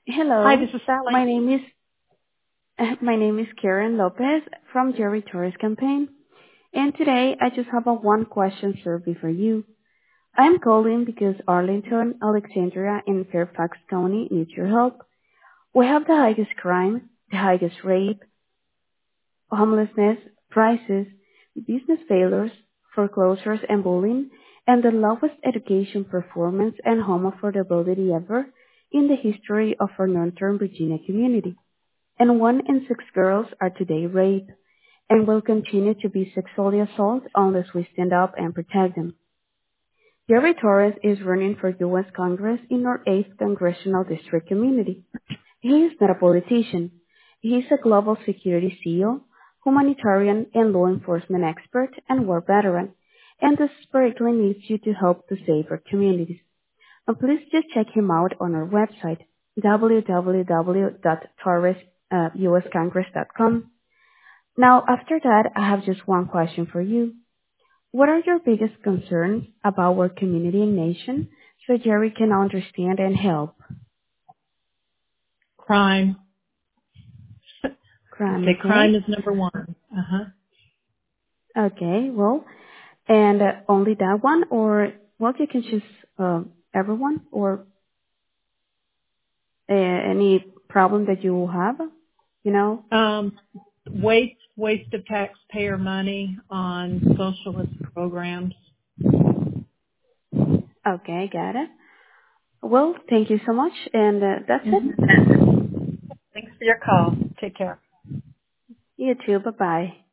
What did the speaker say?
Hi, Hello, this is Sally. my name is Karen Lopez from Jerry Torres campaign, and today I just have a one question survey for you. I'm calling because Arlington, Alexandria, and Fairfax County needs your help. We have the highest crime, the highest rape, homelessness, prices, business failures, foreclosures and bullying, and the lowest education performance and home affordability ever in the history of our Northern Virginia community. And 1 in 6 girls are today raped and will continue to be sexually assaulted unless we stand up and protect them. Jerry Torres is running for U.S. Congress in our 8th Congressional District community. He is not a politician. He is a global security CEO, humanitarian and law enforcement expert, and war veteran, and desperately needs you to help to save our communities. And please just check him out on our website, www.torresuscongress.com. Now, after that, I have just one question for you. What are your biggest concerns about our community and nation so Jerry can understand and help? Crime. Crime, Okay, crime okay? is number one. Uh-huh. Okay, well, and only that one, or well, you can choose everyone, or any problem that you have, you know? Waste of taxpayer money on socialist programs. Okay, got it. Well, thank you so much, and that's it. Thanks for your call. Take care. You too, bye-bye.